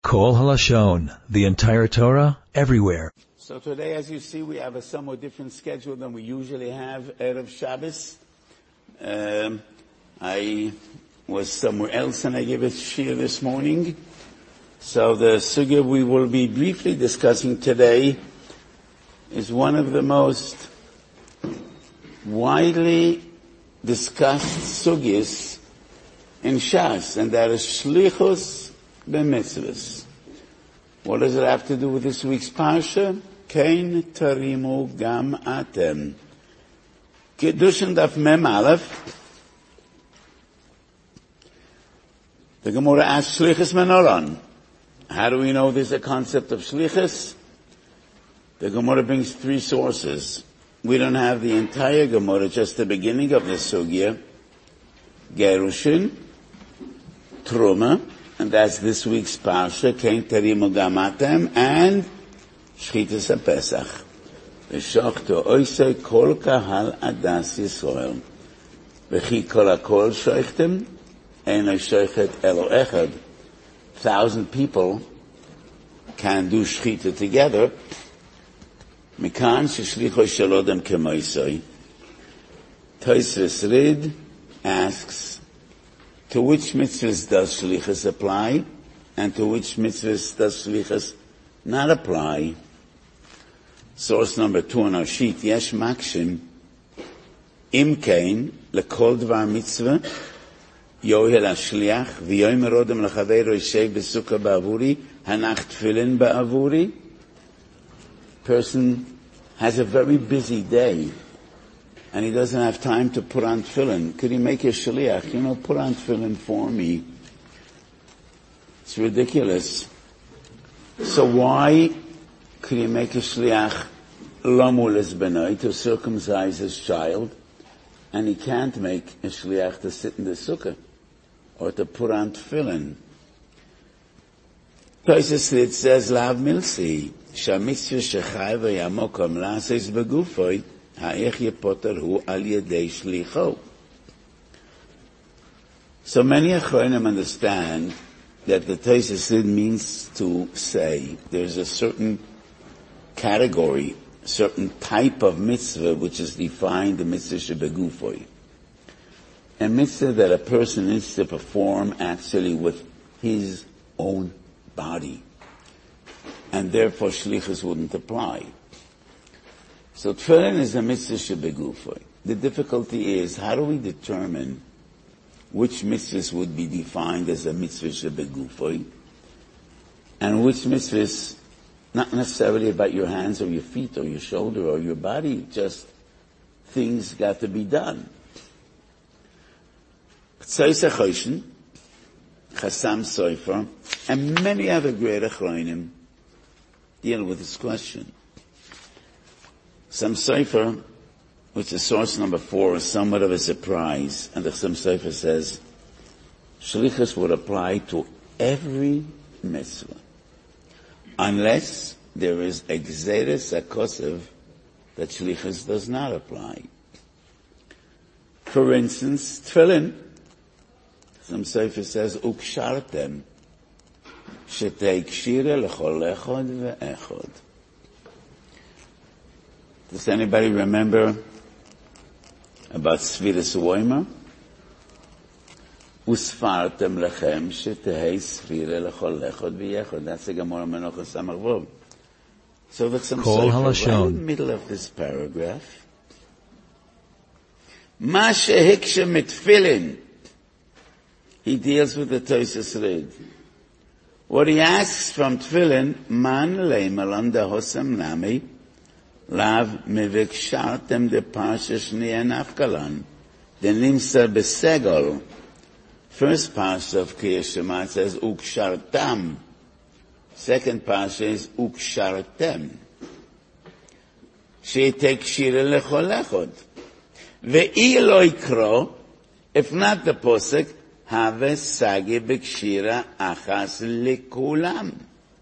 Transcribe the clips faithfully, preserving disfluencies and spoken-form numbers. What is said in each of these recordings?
Kol Halashon, the entire Torah, everywhere. So today, as you see, we have a somewhat different schedule than we usually have Erev Shabbos. Um, I was somewhere else and I gave a shir this morning. So the sugya we will be briefly discussing today is one of the most widely discussed sugyas in Shas, and that is shlichus b'mitzvahs. What does it have to do with this week's parsha? Kein tarimu gam atem. Kedushin daf mem aleph. The Gemara asks shlichus menoron. How do we know there's a concept of shlichus? The Gemara brings three sources. We don't have the entire Gemara, just the beginning of the sugya. Gerushin, Truma, and that's this week's parsha, Kein tarimu gam atem, and Shchitas HaPesach. V'shochto oisei kol kahal adas Yisrael. V'chi kol hakol shoichtem, einoi shoichet elo echad. Thousand people can do shchita together. Mikan sheshlicho shalodem kemoisoi. Tosfos Rid asks, to which mitzvahs does shlichus apply, and to which mitzvahs does shlichus not apply? Source number two on our sheet, Yesh Makshim, Im Kein, lekol dvar mitzvah, yohel hashliach, v'yoymer odem lechaveiro yishev b'sukkah ba'avuri, hanach tefillin ba'avuri. Person has a very busy day, and he doesn't have time to put on tefillin. Could he make a shliach? You know, put on tefillin for me. It's ridiculous. So why could he make a shliach lamul es benoi, to circumcise his child, and he can't make a shliach to sit in the sukkah or to put on tefillin? Tosfos Rid says, Lav milsi, shamitzvah shechai v'yamokom la'asos begufoi, ha'ech yepoter hu al yedei shlicho. So many achronim understand that the Tosfos Rid means to say there's a certain category, certain type of mitzvah which is defined the mitzvah shebegufoi. A mitzvah that a person needs to perform actually with his own body. And therefore shlichus wouldn't apply. So tefillin is a mitzvah shebegufoi. The difficulty is, how do we determine which mitzvahs would be defined as a mitzvah shebegufoi, and which mitzvahs not necessarily about your hands or your feet or your shoulder or your body, just things got to be done. Tzais HaChoshen, Chassam Sofer, and many other great achronim deal with this question. Some Sofer, which is source number four, is somewhat of a surprise, and the Chassam Sofer says, shlichus would apply to every mitzvah, unless there is a gzeres hakosev that shlichus does not apply. For instance, tefillin, some Sefer says, ukshartem, shetei kshira lechol echod ve'echod. Does anybody remember about Sfiras Woimer? Usfartem lechem shetehei sfira lechol echod ve'echod. That's the Gemara Menachos Samach Vov. So that's some Sefer right in the middle of this paragraph. Ma shehiksha mitfilin. He deals with the Tosfos Rid. What he asks from tefillin, man leimalan dehosam nami, lav mevikshartem de parsha shniya nafkalan, de nimsa besegol. First parsha of Kriyas Shema says ukshartam. Second parsha is ukshartem. Sheitei kshira lechol echod. Ve'i lo yikro, if not the posek, have sagi b'kshira achas likulam.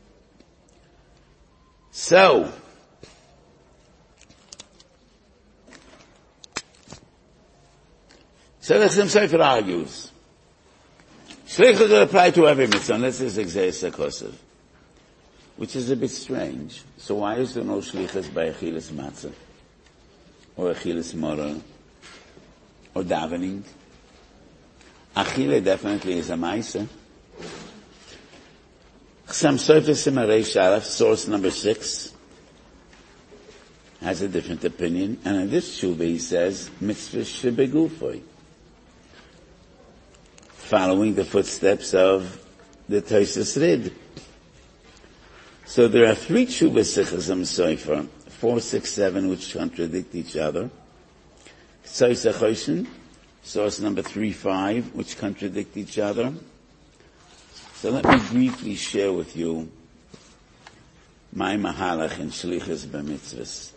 So, so the Chassam Sofer argues, shlichus will apply to every mitzvah, unless it's exeis hakosev. which is a bit strange. So why is there no shlichus by achilas matzah, or achilas moral, or davening? Achile definitely is a ma'aseh. Chasam Sofer Simarei Sharaf, source number six, has a different opinion, and in this tshuva he says, mitzvah shebegufoi, following the footsteps of the Tosfos Rid. So there are three tshuvas in Chasam Sofer, four, six, seven, which contradict each other. Tzos HaChoshen, source number three, five, which contradict each other. So let me briefly share with you my mahalach in shlichus b'mitzvahs.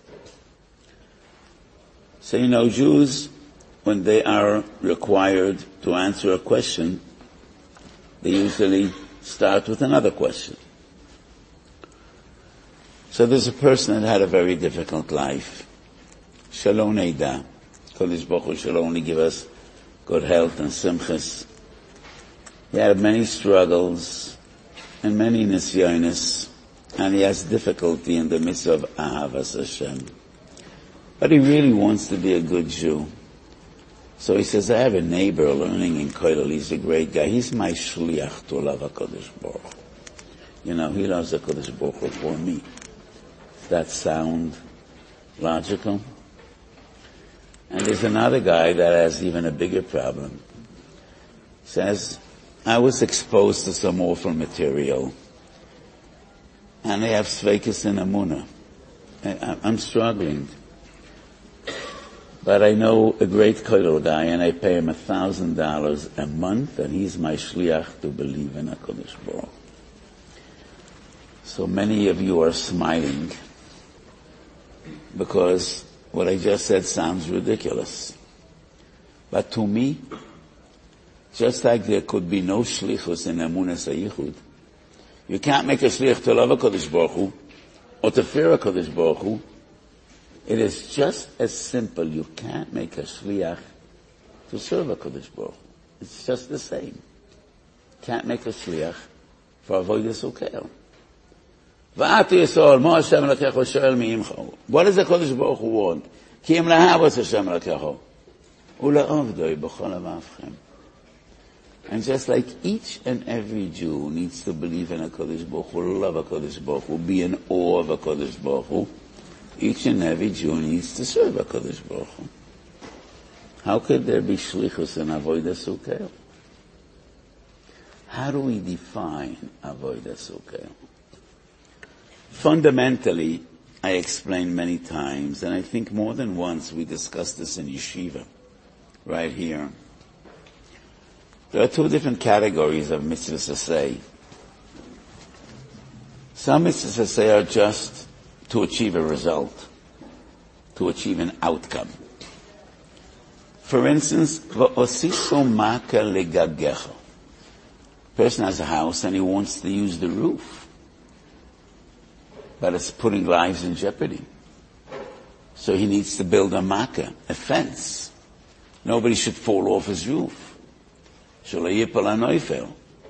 So you know, Jews, when they are required to answer a question, they usually start with another question. So there's a person that had a very difficult life. Shalom Eida. Kodesh Baruch Hu shall only give us good health and simchas. He had many struggles and many nisyonis, and he has difficulty in the midst of Ahavas Hashem. But he really wants to be a good Jew. So he says, I have a neighbor learning in Kollel. He's a great guy. He's my shliach to love HaKadosh Baruch Hu. You know, he loves HaKadosh Baruch Hu for me. Does that sound logical? And there's another guy that has even a bigger problem. Says, I was exposed to some awful material, and I have sveikus in Amunah. I'm struggling. But I know a great kollel guy, and I pay him a thousand dollars a month, and he's my shliach to believe in HaKadosh Baruch. So many of you are smiling, because what I just said sounds ridiculous. But to me, just like there could be no shlichus in Emunas HaYichud, you can't make a shlich to love HaKadosh Baruch Hu, or to fear HaKadosh Baruch Hu. It is just as simple. You can't make a shliach to serve HaKadosh Baruch Hu. It's just the same. Can't make a shliach for avodas ukeil. V'atu Yisrael, mo Hashem Elokecho shoel mi'imcha. What does the HaKadosh Baruch Hu want? Ki im lahavos Hashem Elokecho, u'la'avdoi b'chol avavchem. And just like each and every Jew needs to believe in HaKadosh Baruch Hu, love HaKadosh Baruch Hu, be in awe of HaKadosh Baruch Hu, each and every Jew needs to serve HaKadosh Baruch Hu. How could there be shlichus in avodas ukeil? How do we define avodas ukeil? Fundamentally, I explained many times, and I think more than once we discussed this in yeshiva, right here. There are two different categories of mitzvahs aseh. Some mitzvahs aseh are just to achieve a result, to achieve an outcome. For instance, v'osiso maka legagecha. Person has a house and he wants to use the roof, but it's putting lives in jeopardy. So he needs to build a makkah, a fence. Nobody should fall off his roof. That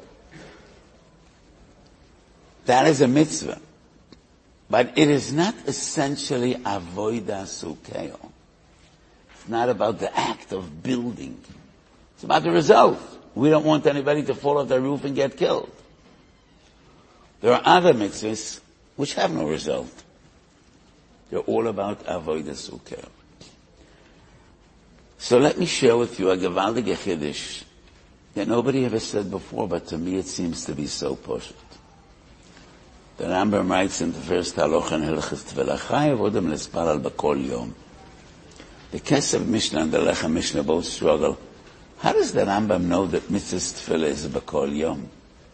is a mitzvah. But it is not essentially avodas ukeil. It's not about the act of building. It's about the result. We don't want anybody to fall off the roof and get killed. There are other mitzvahs which have no result. They're all about avodas ukeil. So let me share with you a gewaldige chiddush that nobody ever said before, but to me it seems to be so poshut. The Rambam writes in the first halacha in Hilchos Tefillah, Chayav Odom L'Sparal B'Kol Yom. The Kesef Mishnah and the Lechem Mishnah both struggle. How does the Rambam know that mitzvah Tefillah is B'Kol Yom?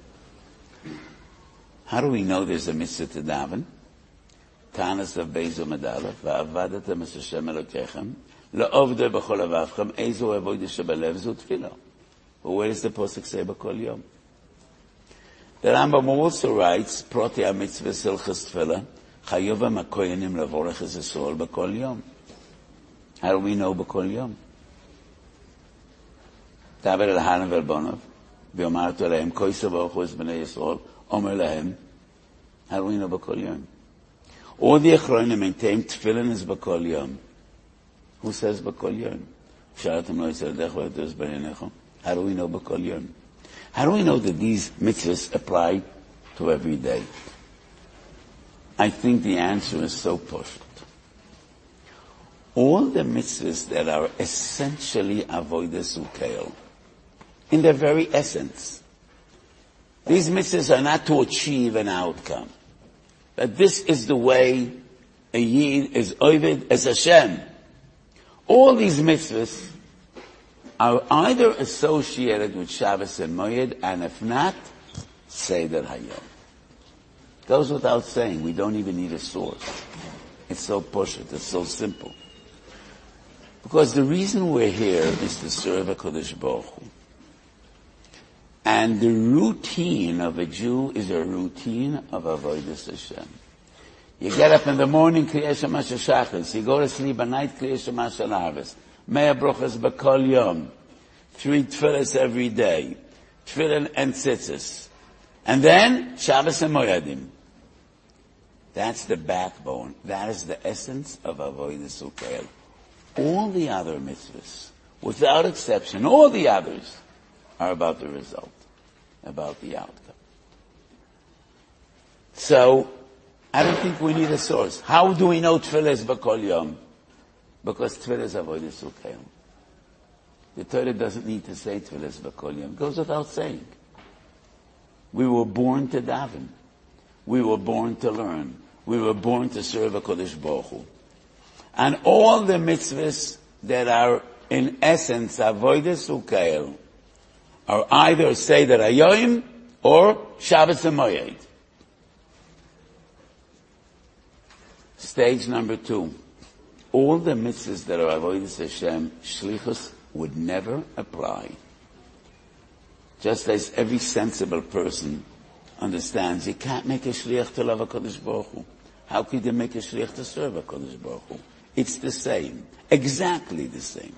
How do we know there's a mitzvah to daven? Tanas of Bezo Medalef, Va'avadat es Hashem Elokechem, La'ovdei B'Chol Avavchem, Ezo Avodah Shebelev Zu Tefillah. But where does the Pasuk say B'Kol Yom? The Rambam also writes, Proti HaMitzvah Silchas Tefillah, Chayova Makoyanim Lavorech Es Yisrael B'Kol Yom. How do we know B'Kol Yom? Daber El-Hanan Vel-Bonov, V'yomartu Alehem, Koysa Baruch Hu Es B'nei Yisrael, Omer Lehem, How do we know b'kol yom? All the Achronim maintain tefillin is b'kol yom. Who says b'kol yom? How do we know b'kol yom? How do we know that these mitzvahs apply to every day? I think the answer is so perfect. All the mitzvahs that are essentially avodas ukeil, in their very essence, these mitzvahs are not to achieve an outcome. But this is the way a yid is oved as Hashem. All these mitzvahs are either associated with Shabbos and Moed, and if not, Seder Hayom. Goes without saying, we don't even need a source. It's so pushit, it's so simple. Because the reason we're here is to serve HaKadosh Baruch Hu. And the routine of a Jew is a routine of avodas Hashem. You get up in the morning, Kriyas Shema Shachris. You go to sleep at night, Kriyas Shema Shalavas. Mea Brochas B'Kol Yom. Three tefillahs every day. Tefillin and tzitzis. And then, Shabbos and Moedim. That's the backbone. That is the essence of avodas ukeil. All the other mitzvahs, without exception, all the others are about the result, about the outcome. So, I don't think we need a source. How do we know tefillah is b'kol yom? Because tefillah is avodas ukeil. The Torah doesn't need to say tefillah is b'kol yom. It goes without saying. We were born to daven. We were born to learn. We were born to serve HaKadosh Baruch Hu. And all the mitzvahs that are in essence avodas ukeil are either Seder Hayom or Shabbos and Moed. Stage number two. All the mitzvahs that are avodas Hashem, shlichus would never apply. Just as every sensible person understands, you can't make a shliach to love HaKadosh Baruch Hu. How could you make a shliach to serve HaKadosh Baruch Hu? It's the same. Exactly the same.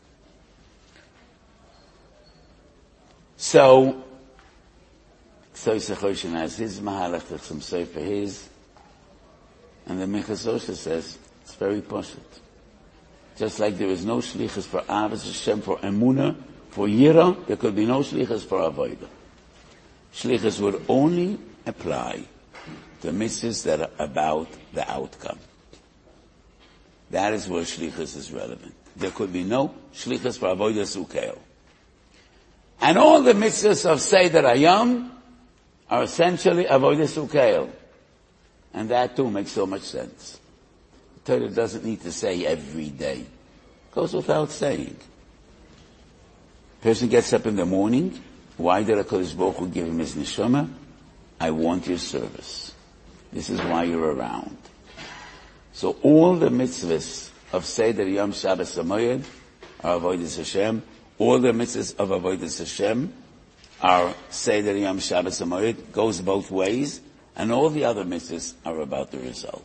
So, so Yisachoshen has his mahalach, that's some say for his, and the Minchas Osha says, it's very poshut. Just like there is no shlichus for Avos Hashem, for Emunah, for Yira, there could be no shlichus for Avodah. Shlichus would only apply to mitzvahs that are about the outcome. That is where shlichus is relevant. There could be no shlichus for avodas ukeil. And all the mitzvahs of Seder Hayom are essentially avodas ukeil. And that too makes so much sense. The Torah doesn't need to say every day. It goes without saying. Person gets up in the morning. Why did HaKadosh Baruch Hu give him his neshama? I want your service. This is why you're around. So all the mitzvahs of Seder Yom Shabbos Moed are avodas Hashem. All the mitzvahs of avodas Hashem are Seder Yom Shabbos Moed. Goes both ways. And all the other mitzvahs are about the result.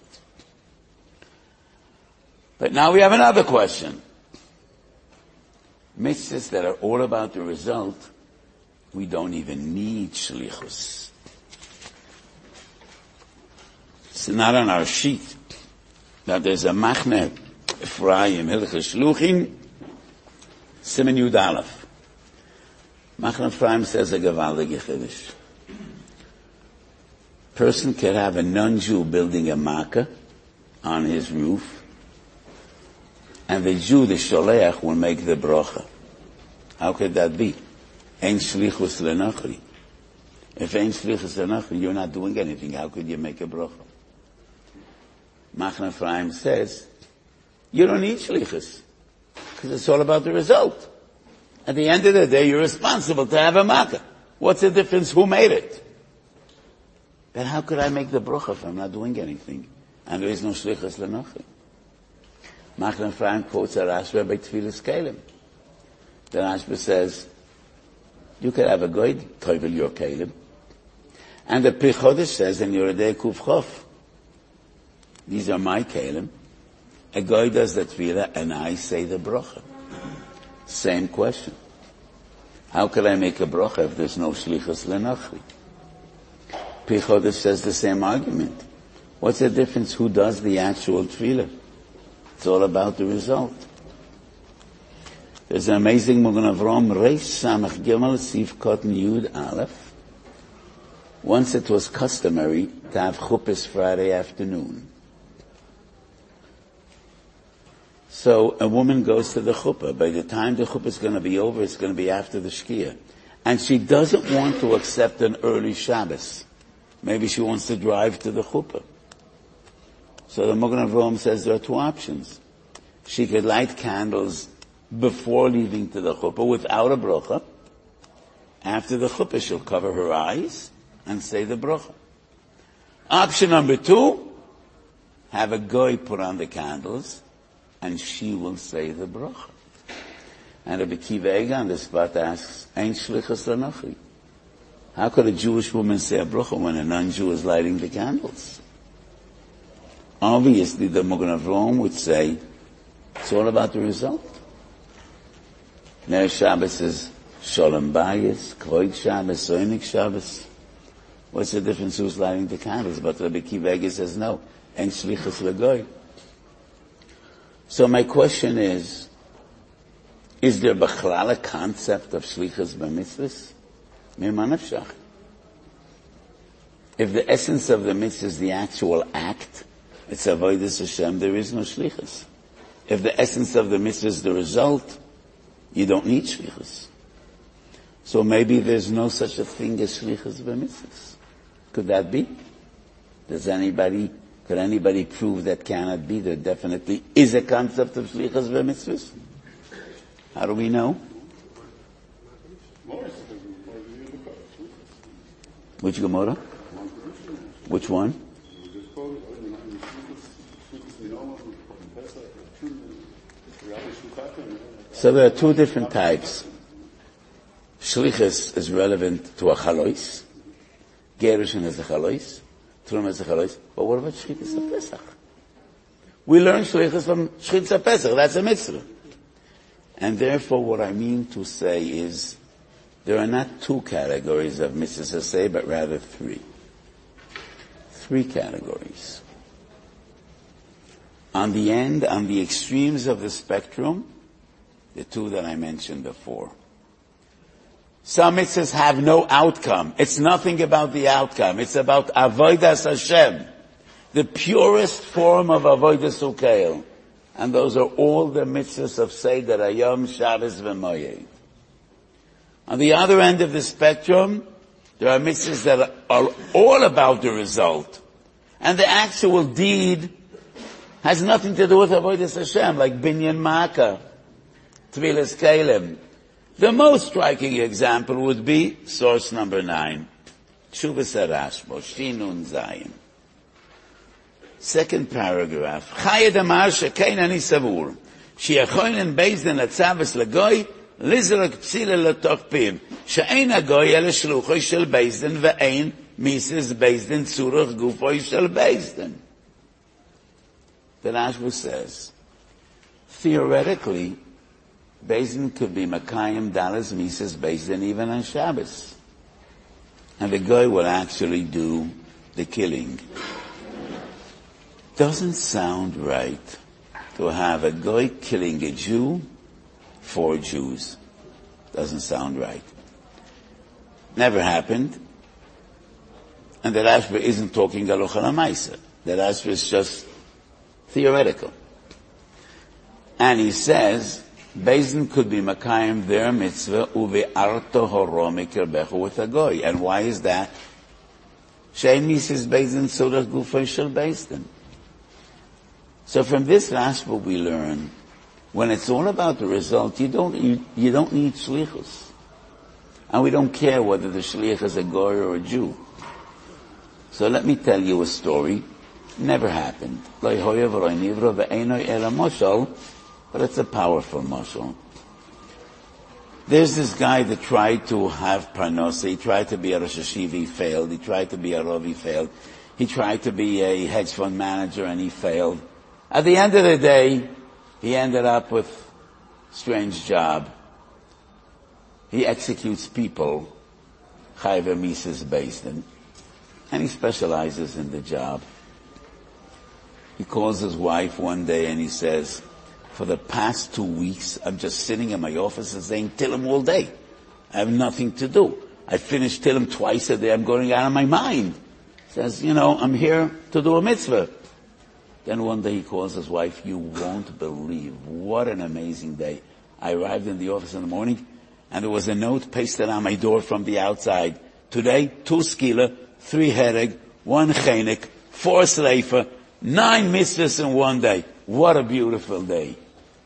But now we have another question. Mitzvahs that are all about the result, we don't even need shlichus. It's not on our sheet. Now there's a Machne Ephraim Hilchos Shluchim Siman Yud Aleph. Machne Ephraim says a gewaldige chiddush. Person can have a non-Jew building a makkah on his roof, and the Jew, the Sholeach, will make the bracha. How could that be? Ein shlichus lenachri. If ein shlichus lenachri, you're not doing anything. How could you make a bracha? Machne Ephraim says, you don't need shlichus, because it's all about the result. At the end of the day, you're responsible to have a makkah. What's the difference? Who made it? Then how could I make the bracha if I'm not doing anything? And there is no shlichus lenachri. Machne Ephraim quotes a Rashba by Tfilas Kelim. The Rashba says, you could have a goy toivel your kelim. And the Pri Chodesh says in Yoredei Kuf Chof, these are my kelim. A goy does the tefillah and I say the bracha. Same question. How could I make a bracha if there's no shlichus lenachri? Pichodesh says the same argument. What's the difference who does the actual tefillah? It's all about the result. There's an amazing Magen Avraham, Reish Samach Gimel Sif Kotten Yud Aleph. Once it was customary to have chuppahs Friday afternoon. So a woman goes to the chuppah. By the time the chuppah is going to be over, it's going to be after the shkia. And she doesn't want to accept an early Shabbos. Maybe she wants to drive to the chuppah. So the Magen Avraham says there are two options. She could light candles before leaving to the chuppah without a bracha. After the chuppah, she'll cover her eyes and say the bracha. Option number two, have a goy put on the candles and she will say the bracha. And Rabbi Akiva Eiger on the spot asks, Ein shlichus l'nochi? How could a Jewish woman say a bracha when a non-Jew is lighting the candles? Obviously, the Magen Avraham would say, it's all about the result. Ner Shabbos is Shalom Bayis, Kvod Shabbos, Soinik Shabbos. What's the difference who's lighting the candles? But Rabbi Akiva Eiger says, no, Ein shlichus l'goy. So my question is, is there b'chlal a concept of shlichus b'mitzvahs? Mima nafshach. If the essence of the mitzvah is the actual act, it's avodas Hashem, there is no shlichus. If the essence of the mitzvah is the result, you don't need shlichus. So maybe there's no such a thing as shlichus b'mitzvahs. Could that be? Does anybody, could anybody prove that cannot be? There definitely is a concept of shlichus b'mitzvahs. How do we know? Which Gemara? Which one? So there are two different types. Shlichus is relevant to a chalois. Gerushin is a chalois. Truma is a chalois. But what about Shchitas HaPesach? We learn Shlichus from Shchitas HaPesach. That's a mitzvah. And therefore what I mean to say is, there are not two categories of mitzvahs to say, but rather three. Three categories. On the end, on the extremes of the spectrum, the two that I mentioned before. Some mitzvahs have no outcome. It's nothing about the outcome. It's about avodas Hashem, the purest form of avodas ukeil. And those are all the mitzvahs of Seder Hayom, Shabbos, V'Moyed. On the other end of the spectrum, there are mitzvahs that are all about the result. And the actual deed has nothing to do with avodas Hashem, like Binyan Makkah, Tvilas Kalim. The most striking example would be source number nine, Tshuvas HaRashba, Shinun Zayin. Second paragraph. Chayed Amar Shekein Ani Savur, She'achoinen Bezdin Atzavas Lagoy, Lizrak Psila Latoch Pim, She'ein Agoy Ele Shluchoy Shel Bezdin, Ve'ein Mises Bezdin Tzurach Gufoy Shel Bezdin. The Rashba says, theoretically, Bezdin could be Makayim Dalas Mises Bezdin even on Shabbos. And the guy will actually do the killing. Doesn't sound right to have a guy killing a Jew for Jews. Doesn't sound right. Never happened. And the Rashba isn't talking Halacha L'Maisa. The Rashba is just theoretical. And he says, Bezdin could be Makayim their mitzvah uve'arto horo mikirbechu with a goy. And why is that? Shein mises Bezdin tzurach gufay shel Bezdin. So from this Rashba we learn, when it's all about the result, you don't you, you don't need shlichus, and we don't care whether the shlich is a goy or a Jew. So let me tell you a story. Never happened. But it's a powerful mashal. There's this guy that tried to have parnasa. He tried to be a Rosh Hashiva, he failed. He tried to be a Rav, he failed. He tried to be a hedge fund manager and he failed. At the end of the day, he ended up with a strange job. He executes people, Chayve Mises Bezdin. and he specializes in the job. He calls his wife one day and he says, for the past two weeks, I'm just sitting in my office and saying Tillim all day. I have nothing to do. I finish Tillim twice a day. I'm going out of my mind. He says, you know, I'm here to do a mitzvah. Then one day he calls his wife, you won't believe what an amazing day. I arrived in the office in the morning and there was a note pasted on my door from the outside. Today, two skila, three hereg, one chenik, four sleifa, nine mitzvahs in one day. What a beautiful day.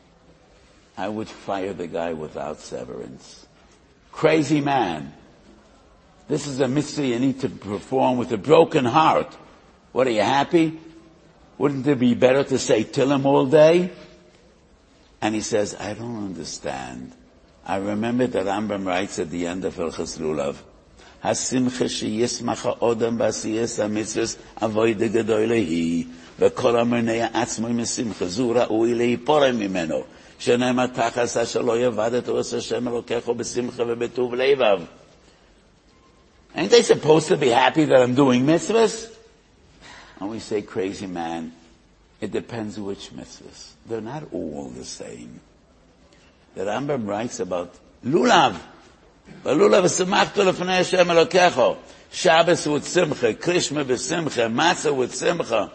I would fire the guy without severance. Crazy man. This is a mitzvah you need to perform with a broken heart. What, are you happy? Wouldn't it be better to say Tillim all day? And he says, I don't understand. I remember that Rambam writes at the end of Hilchos Lulav, Hasimcha sheyismach ha'odam b'asiyas ha'mitzvos avoda gedola hi, v'kol ha'mernei ha'atzmo misimcha zu ra'ui lehiporei mimeno, shene'emar tachas asher lo yavad os Hashem Elokecho b'simcha v'betuv leivav. Ain't they supposed to be happy that I'm doing mitzvahs? And we say, crazy man, it depends which mitzvahs. They're not all the same. The Rambam writes about Lulav. Lulav is semachtu lefnei Hashem Elokecho. Shabbos with simcha, Krishma with simcha, Matzah with simcha.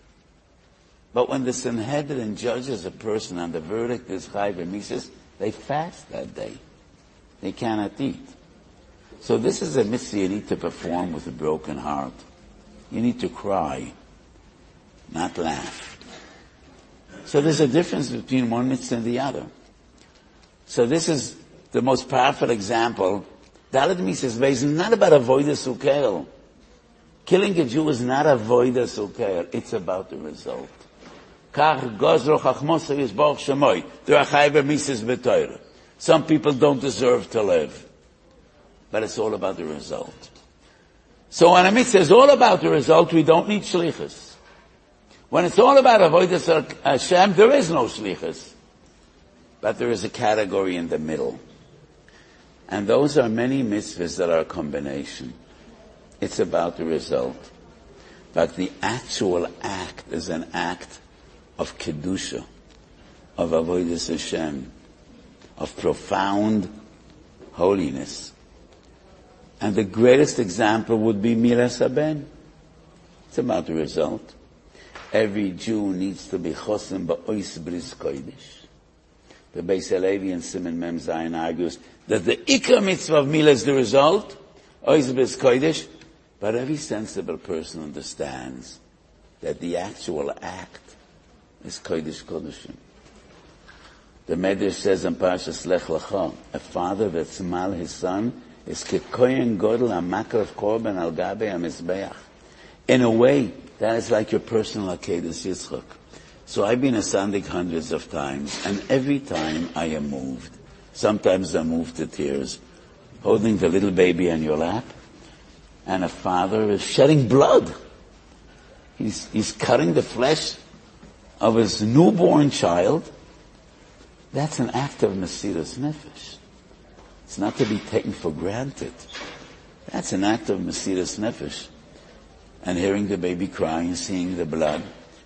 But when the Sanhedrin judges a person and the verdict is chai v'mises, they fast that day. They cannot eat. So this is a mitzvah you need to perform with a broken heart. You need to cry, not laugh. So there's a difference between one mitzvah and the other. So this is the most powerful example. Dalet mitzvahs is not about avodas ukeil. Killing a Jew is not avodas ukeil. It's about the result. Kach gozro chachmosa yisborch shemoy. There are chayve mitzvahs b'toyre. Some people don't deserve to live. But it's all about the result. So when a mitzvah is all about the result, we don't need shlichus. When it's all about avodas Hashem, there is no shlichus. But there is a category in the middle. And those are many mitzvahs that are a combination. It's about the result. But the actual act is an act of kedusha, of avodas Hashem, of profound holiness. And the greatest example would be Miras Haben. It's about the result. Every Jew needs to be chosim ba'ois bris kodesh. The Beis Halevi and Siman Mem Zayin argues that the ikar mitzvah of Milah is the result, ois bris kodesh, but every sensible person understands that the actual act is kodesh kodeshim. The Medrash says in Parshas Lech Lecha, a father that smal his son is kekoyen godel hamakar of korban al gabe hamizbeach. In a way, that is like your personal Akedas Yitzchak. So I've been a sandik hundreds of times, and every time I am moved. Sometimes I'm moved to tears, holding the little baby on your lap, and a father is shedding blood. He's, he's cutting the flesh of his newborn child. That's an act of Mesiras Nefesh. It's not to be taken for granted. That's an act of Mesiras Nefesh. And hearing the baby cry and seeing the blood.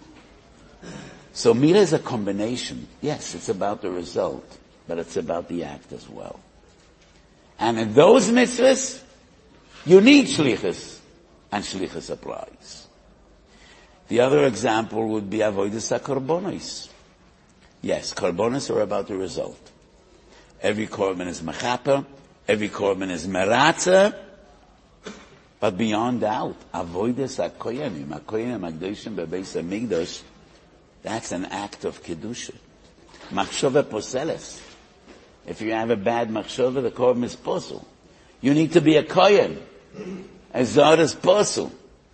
So Milah is a combination. Yes, it's about the result, but it's about the act as well. And in those mitzvahs, you need shlichus, and shlichus applies. The other example would be avodas hakorbanos. Yes, korbanos are about the result. Every korban is mechaper, every korban is meratza, but beyond doubt, avodas hakoyanim, hakoyanim hakdoshim bebeis hamikdash, that's an act of kedusha. Machshava poseles. If you have a bad machshava, the korban is posel. You need to be a kohen, as zar as posel.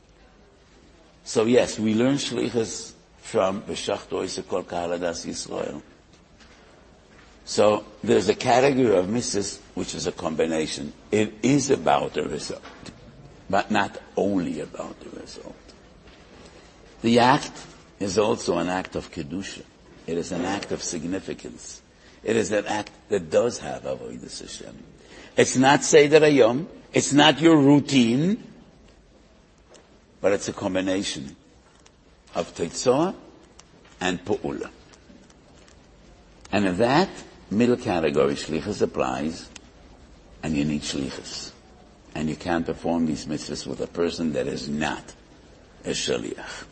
So yes, we learn shlichus from B'shachto Yisakol Kahaladas Yisrael. So there's a category of mitzvahs which is a combination. It is about the result, but not only about the result. The act is also an act of kedusha. It is an act of significance. It is an act that does have avodas Hashem. It's not Seder Hayom. It's not your routine. but it's a combination of Teitzah and Pu'ula. And in that middle category, Shlichus applies, and you need Shlichus. And you can't perform these mitzvahs with a person that is not a Shaliach.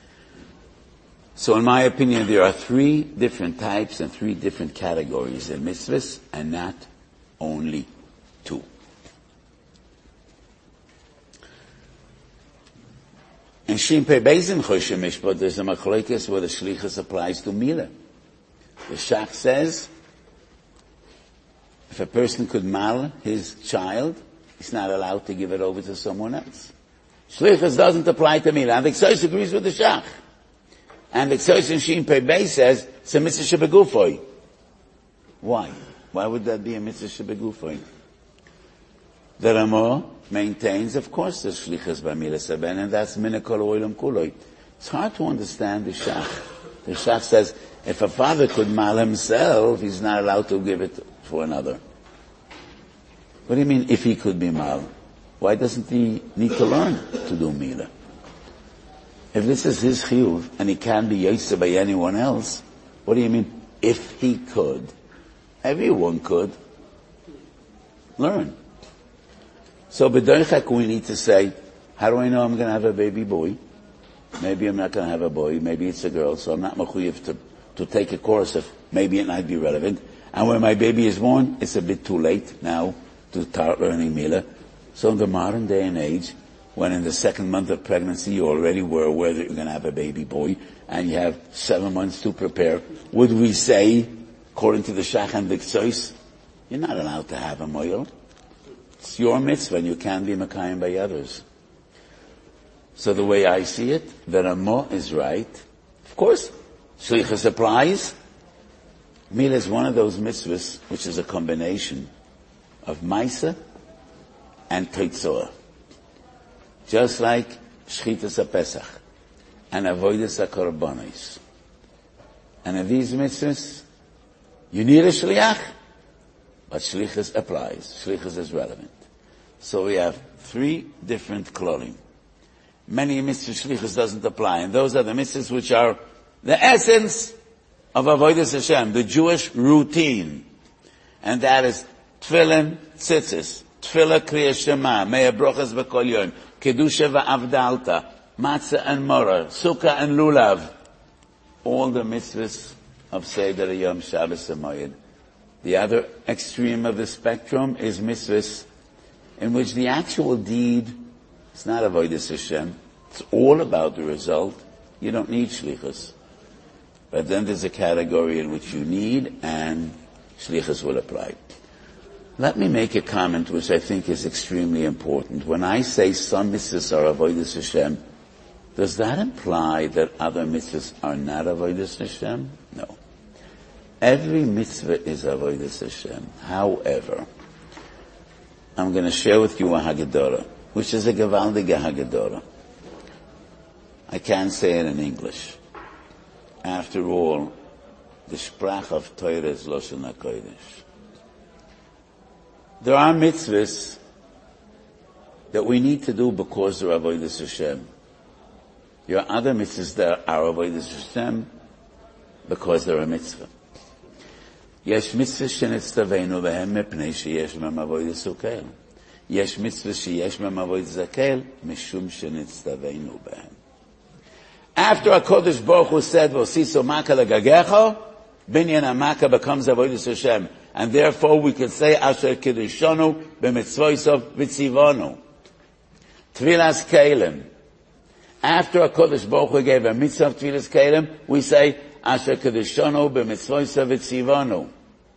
So in my opinion, there are three different types and three different categories in mitzvahs, and not only two. In Shin Pei Beis in Choshen Mishpat, there's a machlokes where the Shlichus applies to Milah. The Shach says, if a person could mal his child, he's not allowed to give it over to someone else. Shlichus doesn't apply to Milah. And the Ksos agrees with the Shach. And the Ksos in Shin Pei Beis says, it's a mitzvah shebegufoi. Why? Why would that be a mitzvah shebegufoi? The Ramah maintains, of course, the Shlichus by Milah Saben, and that's Minei Kol Olam Kuloi. It's hard to understand the Shach. The Shach says, if a father could mal himself, he's not allowed to give it for another. What do you mean, if he could be mal? Why doesn't he need to learn to do Milah? If this is his chiyuv, and he can't be yoseh by anyone else, what do you mean, if he could? Everyone could learn. So, b'derech we need to say, how do I know I'm going to have a baby boy? Maybe I'm not going to have a boy, maybe it's a girl, so I'm not mechuyev to, to take a course if maybe it might be relevant. And when my baby is born, it's a bit too late now to start learning Milah. So in the modern day and age, when in the second month of pregnancy you already were aware that you're going to have a baby boy, and you have seven months to prepare, would we say, according to the Shach and the Ksos, you're not allowed to have a moil? It's your mitzvah, and you can't be mekayim by others. So the way I see it, the Ramah is right. Of course, Shlichus applies. Milah is one of those mitzvahs which is a combination of Maisa and Teitzah. Just like Shchitas HaPesach and Avodas HaKorbanos. And in these mitzvahs, you need a Shliach, but Shlichus applies. Shlichus is relevant. So we have three different klolim. Many mitzvahs Shlichus doesn't apply, and those are the mitzvahs which are the essence of Avodas Hashem, the Jewish routine. And that is Tefillin, Tzitzis, Tefillah Kriyas Shema, Me'ah Brochas B'Kol Yom, Kedusha V'Avdalta, Matzah and Morah, Sukkah and Lulav. All the mitzvahs of Seder Yom Shabbos and Moed. The other extreme of the spectrum is mitzvahs in which the actual deed is not Avodas Hashem. It's all about the result. You don't need Shlichus. But then there's a category in which you need, and Shlichus will apply. Let me make a comment which I think is extremely important. When I say some mitzvahs are Avodas Hashem, does that imply that other mitzvahs are not Avodas Hashem? No. Every mitzvah is Avodas Hashem. However, I'm going to share with you a Haggadah, which is a gewaldige Haggadah. I can't say it in English. After all, the Sprach of Torah is Lashon HaKodesh. There are mitzvahs that we need to do because they're Avodas Hashem. There are other mitzvahs that are Avodas Hashem because they're a mitzvah. יש מצווה שנצטווינו בהם מפני שיש בהם עבודת הקהל. יש מצווה שיש בהם עבודת הקהל משום שנצטווינו בהם. After HaKadosh Baruch Hu said, "V'osiso maka legagecho," binyan hamaka becomes avodas Hashem, and therefore we can say, "Asher kiddushanu b'mitzvosav v'tzivanu." Tvilas Kelim. After HaKadosh Baruch Hu gave a mitzvah of Tvilas Kelim, we say, "Asher kiddushanu b'mitzvosav v'tzivanu."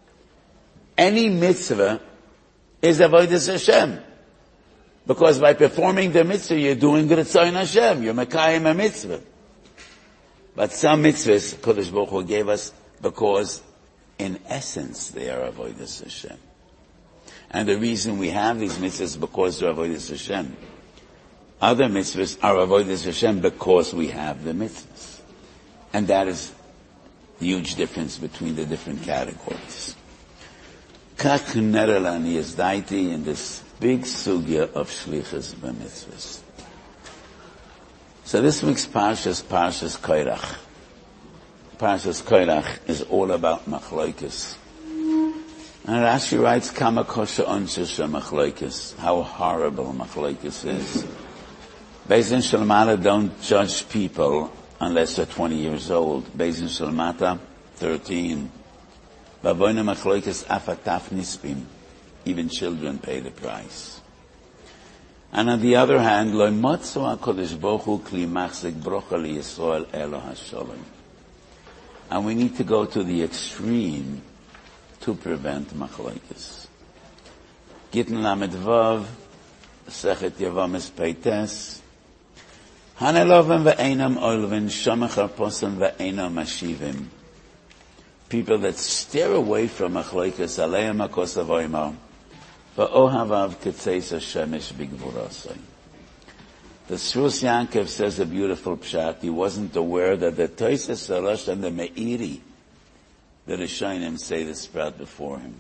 Any mitzvah is avodas Hashem, because by performing the mitzvah, you're doing Ritzayin Hashem. You're mekayim a mitzvah. But some mitzvahs, Kodesh Baruch Hu gave us because, in essence, they are avodas Hashem. And the reason we have these mitzvahs is because they're avodas Hashem. Other mitzvahs are avodas Hashem because we have the mitzvahs. And that is the huge difference between the different categories. Kach nerelani is daiti in this big sugya of shlichus b'mitzvahs. So this week's parsha is Parshas Korach. Parshas Korach is all about machlokes. And Rashi writes, Kama kosha onsha machlokes. How horrible machlokes is. Beis Din shel Ma'ala don't judge people unless they're twenty years old. Beis Din shel Mata, thirteen. Bavoina machlokes afataf nispim. Even children pay the price. And on the other hand, lo motzu HaKadosh Baruch Hu kli machzik brocha li Yisrael elo hasholem. And we need to go to the extreme to prevent machlokes. Gittin lamed vav, sechet Yavamis peites, hanelovim ve'einam olvin, shamach harposan ve'einam ashivim. People that steer away from machlokes, aleim hakos avoimah, va'ohavav ketzeis hashemesh bigvurasai. The Srus Yankov says a beautiful pshat. He wasn't aware that the Tosas Sarash and the Meiri, the Rishonim say the sprout before him.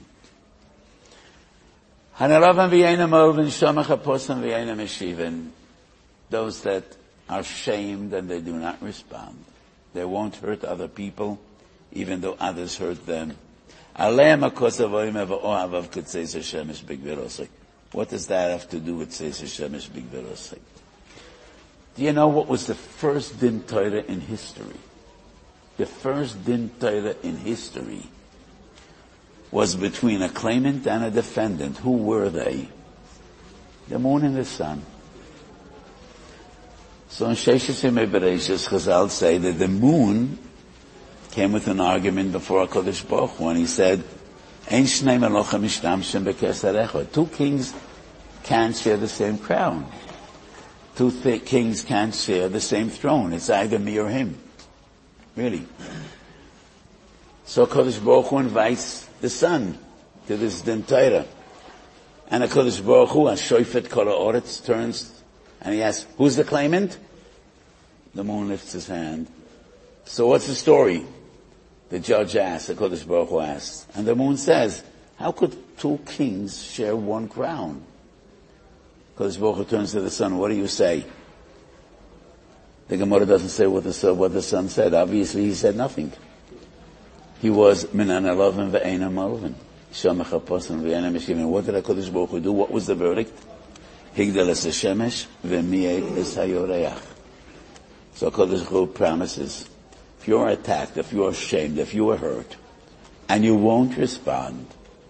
Hanaravam v'yeinam olvin shamach haposan v'yeinam eshiven. Those that are shamed and they do not respond. They won't hurt other people, even though others hurt them. What does that have to do with Tzeis Hashemesh Big Verosai? Do you know what was the first Din Torah in history? The first Din Torah in history was between a claimant and a defendant. Who were they? The moon and the sun. So in Sheshes Yemei Bereishis, Chazal say that the moon came with an argument before HaKadosh Baruch Hu, and he said, Ein shnei melochem mishtamshem bekeser echad. Two kings can't share the same crown. Two th- kings can't share the same throne. It's either me or him. Really. So HaKadosh Baruch Hu invites the sun to this Din Torah. And HaKadosh Baruch Hu, HaShoifet Kol HaOretz, turns and he asks, who's the claimant? The moon lifts his hand. So what's the story? The judge asks, the HaKadosh Baruch Hu asks, and the moon says, how could two kings share one crown? HaKadosh Baruch Hu turns to the sun, what do you say? The Gemara doesn't say what the, what the sun said. Obviously he said nothing. He was minan elovim ve'einam malvin. Shamach haposan ve'einam eshivim. What did HaKadosh Baruch Hu do? What was the verdict? Higdal es hashemesh ve'miyeh es hayoreach. So HaKadosh Baruch Hu promises, if you're attacked, if you're shamed, if you are hurt, and you won't respond,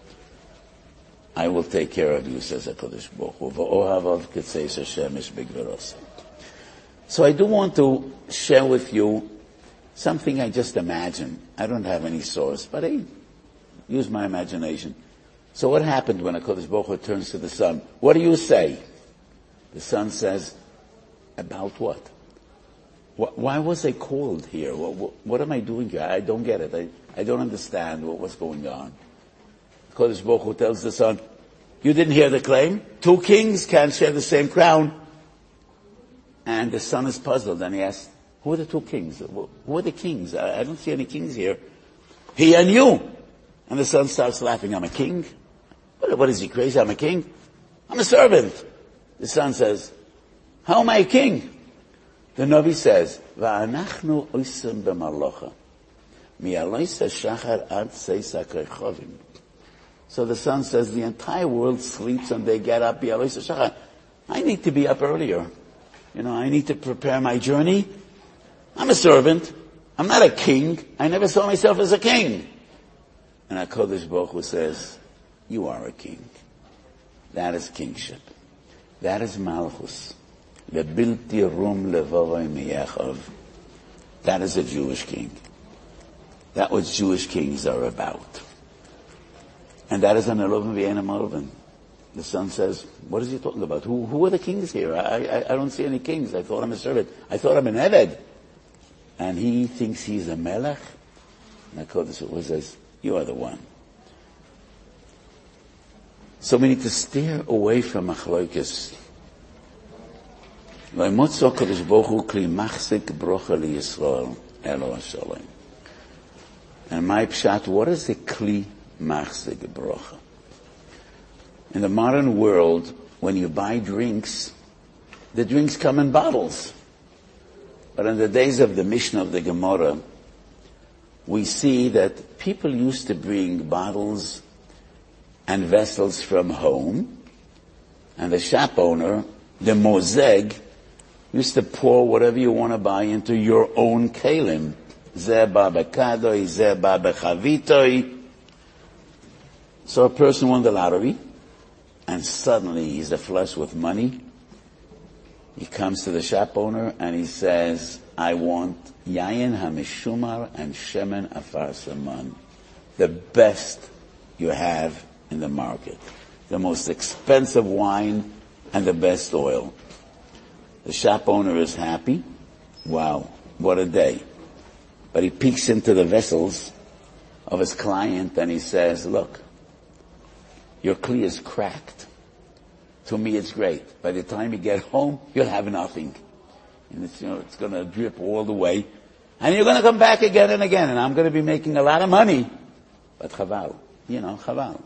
I will take care of you, says HaKadosh Baruch Hu. V'ohavav ketzeis hashemesh big verosai. So I do want to share with you something I just imagine. I don't have any source, but I use my imagination. So what happened when HaKadosh Baruch Hu turns to the sun? What do you say? The sun says, about what? Why was I called here? What, what, what am I doing here? I don't get it. I, I don't understand what was going on. HaKadosh Baruch Hu tells the sun, you didn't hear the claim? Two kings can't share the same crown. And the son is puzzled and he asks, who are the two kings? Who are the kings? I, I don't see any kings here. He and you. And the son starts laughing. I'm a king? What, what is he, crazy? I'm a king? I'm a servant. The son says, how am I a king? The Navi says, Va'anachnu oisem b'malocha, mi'aloisa shachar ad seisa krechovim. So the son says, the entire world sleeps and they get up, mi'aloisa shachar. I need to be up earlier. You know, I need to prepare my journey. I'm a servant. I'm not a king. I never saw myself as a king. And HaKadosh Baruch Hu says, you are a king. That is kingship. That is malchus. Lebilti rum levavai miyachav. That is a Jewish king. That's what Jewish kings are about. And that is an elovim v'yeinam olvin. The son says, what is he talking about? Who, who are the kings here? I, I, I don't see any kings. I thought I'm a servant. I thought I'm an Eved. And he thinks he's a melech. And HaKadosh Baruch Hu says, you are the one. So we need to steer away from machlokes. And my pshat, what is the kli machzik brocha? In the modern world, when you buy drinks, the drinks come in bottles. But in the days of the Mishnah of the Gemara, we see that people used to bring bottles and vessels from home, and the shop owner, the mozeg, used to pour whatever you want to buy into your own kelim. Zeh ba bekadoi, zeh ba bechavitoi. So a person won the lottery, and suddenly he's flush with money. He comes to the shop owner and he says, I want yayin hamishumar and shemen afar saman, the best you have in the market, the most expensive wine and the best oil. The shop owner is happy. Wow, what a day. But he peeks into the vessels of his client and he says, look, your kli is cracked. To me, it's great. By the time you get home, you'll have nothing. And it's, you know, it's going to drip all the way. And you're going to come back again and again. And I'm going to be making a lot of money. But chaval, you know, chaval.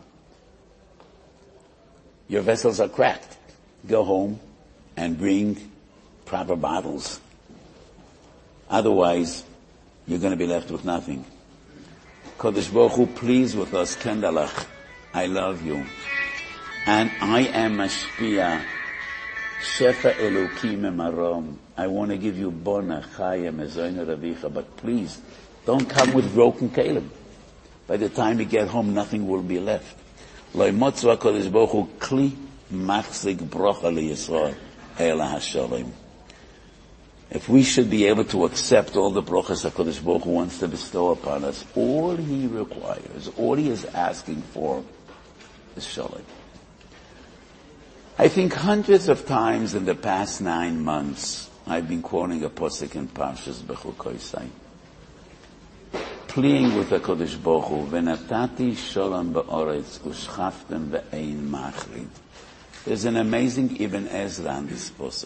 Your vessels are cracked. Go home and bring proper bottles. Otherwise, you're going to be left with nothing. Kodesh Baruch Hu, please with us, Kendalach. I love you. And I am mashpia, shefa elokim emarom. I want to give you bona chaya mezoyna ravicha, but please, don't come with broken kelim. By the time you get home, nothing will be left. Lo imotzu HaKadosh Baruch Hu kli machzik brocha liyisrael ela hashalom. If we should be able to accept all the brochas HaKadosh Baruch Hu wants to bestow upon us, all He requires, all He is asking for, is shalom. I think hundreds of times in the past nine months, I've been quoting a posuk in Parshas Bechukosai, pleading with the Kodesh Baruch Hu, "V'natati shalom ba'oretz u'shchaftem ve'ein machrid." There's an amazing Ibn Ezra on this posuk.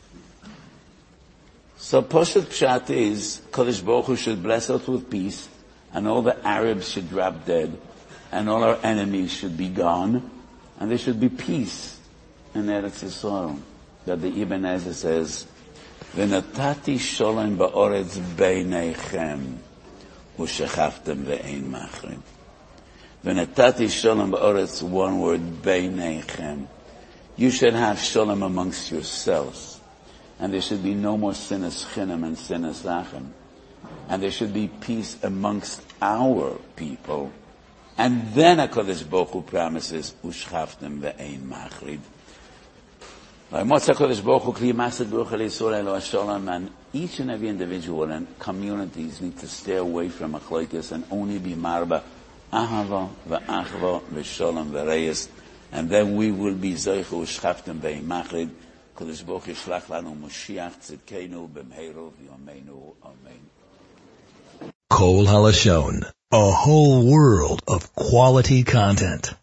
So Poshet Pshat is, Kodesh Baruch Hu should bless us with peace, and all the Arabs should drop dead, and all our enemies should be gone, and there should be peace in Eretz Yisrael. That the Ibn Ezra says, "V'natati shalom ba'oretz beinechem u'shechaftem ve'ein machrim." V'natati shalom ba'oretz, one word, beinechem. You should have shalom amongst yourselves, and there should be no more sinas chinam and sinas rachem, and there should be peace amongst our people. And then HaKadosh Baruch Hu promises, u'shchaftem ve'ein machrid. And each and every individual and communities need to stay away from achlokes and only be marba ahava ve'achva ve'shalom ve'reyes, and then we will be zoichu u'shchaftem ve'ein machrid. Kodesh Baruch Hu yishlach lanu Moshiach tzidkenu b'meiru v'yomeinu amen. Kol Halashon, a whole world of quality content.